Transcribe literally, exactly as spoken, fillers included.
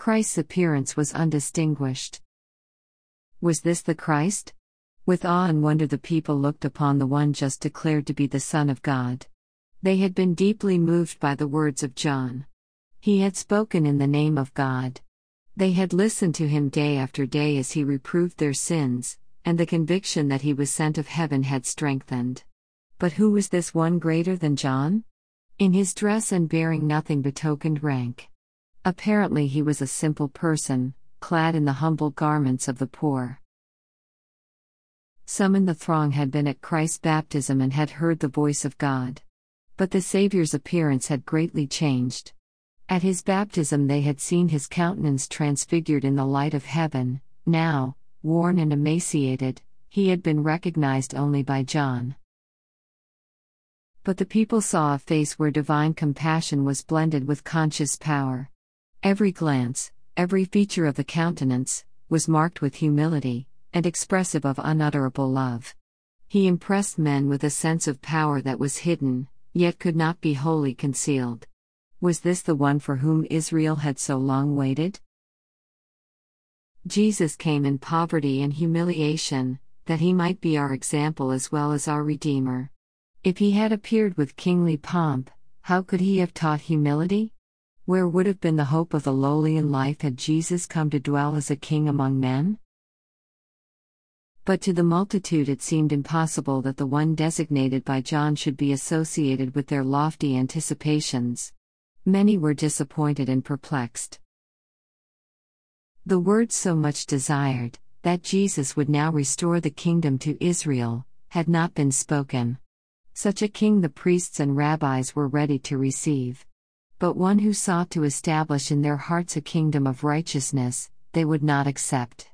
Christ's appearance was undistinguished. Was this the Christ? With awe and wonder the people looked upon the one just declared to be the Son of God. They had been deeply moved by the words of John. He had spoken in the name of God. They had listened to him day after day as he reproved their sins, and the conviction that he was sent of heaven had strengthened. But who was this one greater than John? In his dress and bearing nothing betokened rank. Apparently he was a simple person, clad in the humble garments of the poor. Some in the throng had been at Christ's baptism and had heard the voice of God. But the Savior's appearance had greatly changed. At his baptism they had seen his countenance transfigured in the light of heaven. Now, worn and emaciated, he had been recognized only by John. But the people saw a face where divine compassion was blended with conscious power. Every glance, every feature of the countenance, was marked with humility, and expressive of unutterable love. He impressed men with a sense of power that was hidden, yet could not be wholly concealed. Was this the one for whom Israel had so long waited? Jesus came in poverty and humiliation, that he might be our example as well as our Redeemer. If he had appeared with kingly pomp, how could he have taught humility? Where would have been the hope of the lowly in life had Jesus come to dwell as a king among men? But to the multitude it seemed impossible that the one designated by John should be associated with their lofty anticipations. Many were disappointed and perplexed. The words so much desired, that Jesus would now restore the kingdom to Israel, had not been spoken. Such a king the priests and rabbis were ready to receive. But one who sought to establish in their hearts a kingdom of righteousness, they would not accept.